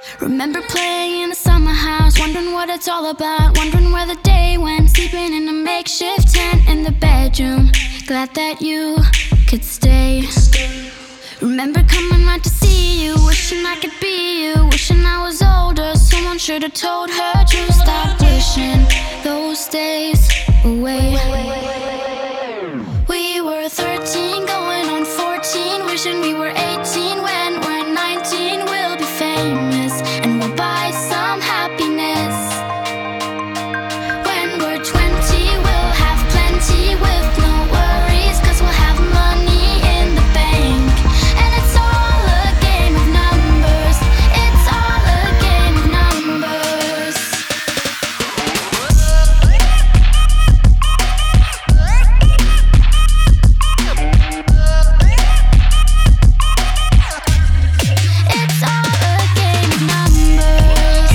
Remember playing in the summer house, wondering what it's all about, wondering where the day went, sleeping in a makeshift tent in the bedroom, glad that you could stay. Remember coming right to see you, wishing I could be you, wishing I was older, someone should have told her to stop wishing those days away. We were 13 going on 14, wishing we were 18 when we're 19. We'll be famous and we'll buy some happiness. When we're 20 we'll have plenty with no worries, 'cause we'll have money in the bank. And it's all a game of numbers, it's all a game of numbers. It's all a game of numbers.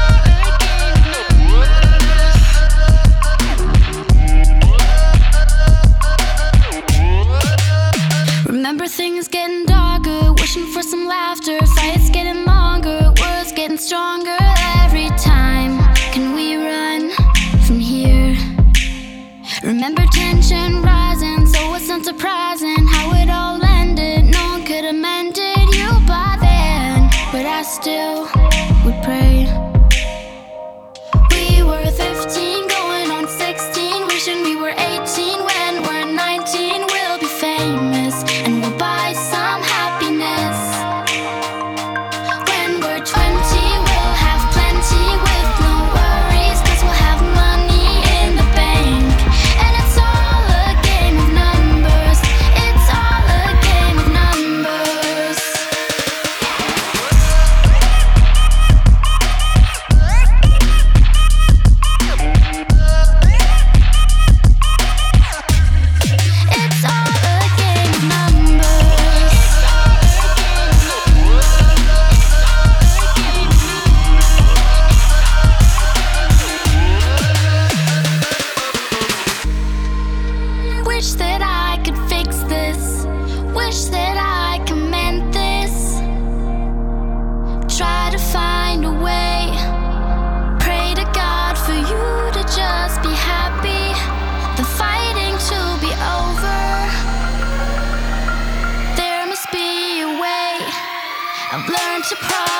Remember things getting darker, wishing for some laughter, fights getting longer, words getting stronger every time. Can we run from here? Remember tension rising, so it's not surprising how it all ended. No one could have mended you by then, but I still would pray. We were 15 going on 16, wishing we were 18 when we're 19. We'll be famous and we'll buy some happiness. When we're 20 we'll have plenty with no worries, 'cause we'll have money in the bank. And it's all a game of numbers, it's all a game of numbers. It's all a game of numbers. Wish that I could fix this, wish that I could mend this. Try to find a way, pray to God for you to just be happy, the fighting to be over. There must be a way. I've learned to